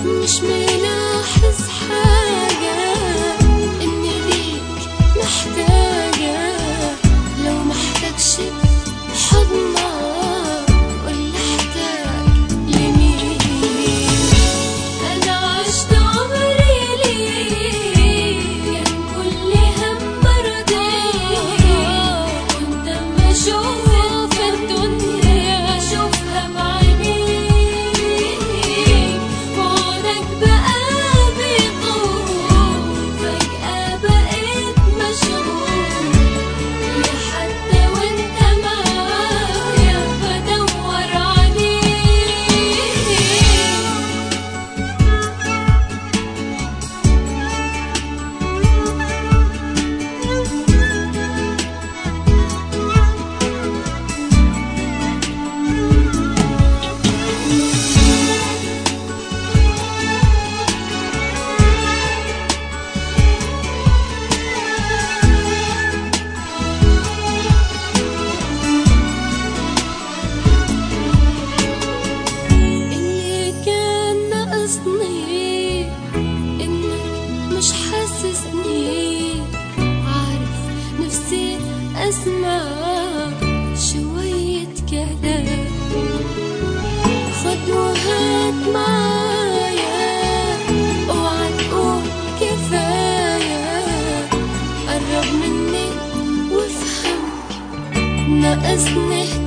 مش ملاحظ حاجة، إني ليك محتاجة. لو محتاجش حضنك قولي احتاج لمين. أنا عشت عمري ليك، كان كل هم مرضيك. كنت أما أشوفك في الدنيا أشوفها بعينيك. بعدك بقى بيطول، فجأة بقيت مشغول. يا حتى وانت معايا بدور عليك. اللي كان ناقصني إنك مش حاسسني. عارف نفسي أسمع شوية كلام. خد وهات معايا، اوعى تقول كفاية. قرب مني وافهم، ناقصني